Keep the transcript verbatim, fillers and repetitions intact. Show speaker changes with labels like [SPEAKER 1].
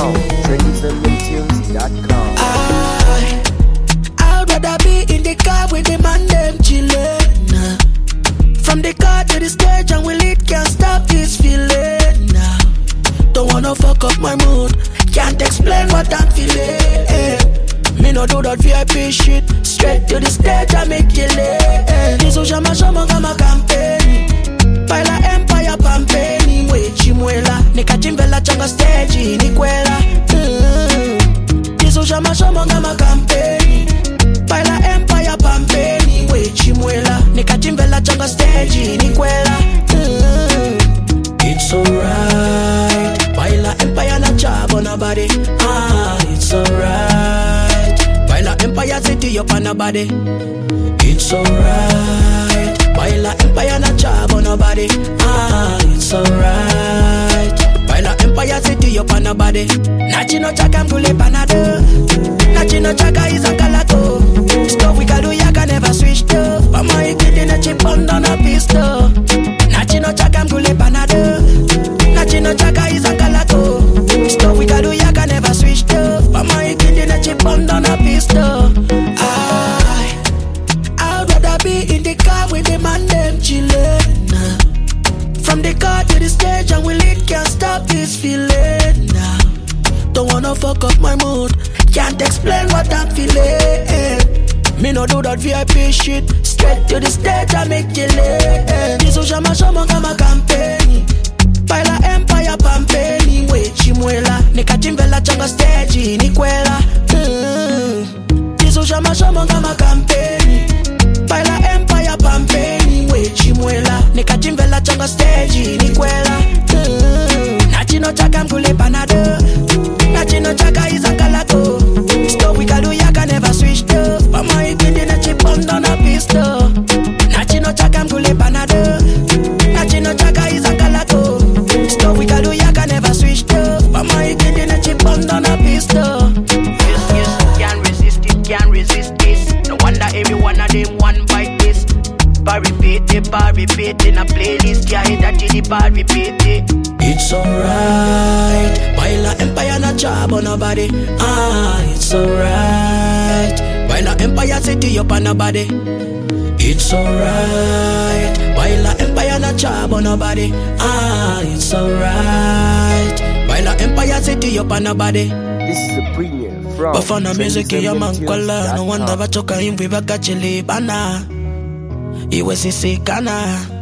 [SPEAKER 1] now. trendy zambia tunes dot com.
[SPEAKER 2] I, I'd rather be in the car with the man them chillin'. Nah. From the car to the stage and will it can't stop this feeling now. Don't wanna fuck up my mood, can't explain what I'm feeling. Eh. Me no do that V I P shit, straight to the stage and make it late. Nizo shama shama kama kampeni, baila empire pampeni. Mwechi mwela, nikachimvela changa stage ni kwela. Nizo shama shama kama kampeni, baila empire pampeni. Mwechi mwela, nikachimvela changa stage ni kwela. It's alright, baila empire na chabo na body. Ah, it's alright, baila empire city up on the body. It's alright, baila empire na chabo na body. Ah, it's alright, baila empire city up on the body. Nachino chaka mkule panado, nachino chaka izangalato. Stuff we can do ya can never switch to. Mama ikiti na chip on a pistol. Nachino chaka mkule panado, nachino chaka izangalato. Stuff we can do ya can never switch to. Mama ikiti na chip on a pistol. I, I'd rather be in the car with the man them chillin'. Nah. From the car to the stage and will it can't stop this feeling now. Don't wanna fuck up my mood, can't explain what I'm feeling. Me no do that V I P shit, straight to the stage and make it late. Nizo shama shama kama kampeni, baila empire pampeni. Mwechi mwela, nikachimvela changa stage ni kwela. Nizo shama shama kama kampeni, baila empire pampeni. Mwechi mwela, nikachimvela changa stage ni kwela. Nachino chaka mkule panado, nachino chaka izangalato. Stuff we can do ya can never switch to. Mama ikindi na chip on a pistol. Nachino chaka mkule panado, nachino chaka izangalato. Stuff we can do ya can never switch to. Mama ikindi na chip on a pistol.
[SPEAKER 3] Yes, yes, can't resist it, can't resist this. No wonder every one of them one bite this. Bar repeat it, bar repeat in a playlist. Yeah, hit that to the bar repeat it.
[SPEAKER 2] It's alright, baila empire na chabo na body. Ah, it's alright, baila empire city up on the body. It's alright, baila empire na chabo na body. Ah, it's alright, baila empire city up on the body.
[SPEAKER 1] This is a premiere from
[SPEAKER 2] Bafana music
[SPEAKER 1] trendy
[SPEAKER 2] ya
[SPEAKER 1] zambia
[SPEAKER 2] mankwala.
[SPEAKER 1] tunes
[SPEAKER 2] No wonder
[SPEAKER 1] dot com.
[SPEAKER 2] bachoka imvi bakachili bana. Iwe sisi kana.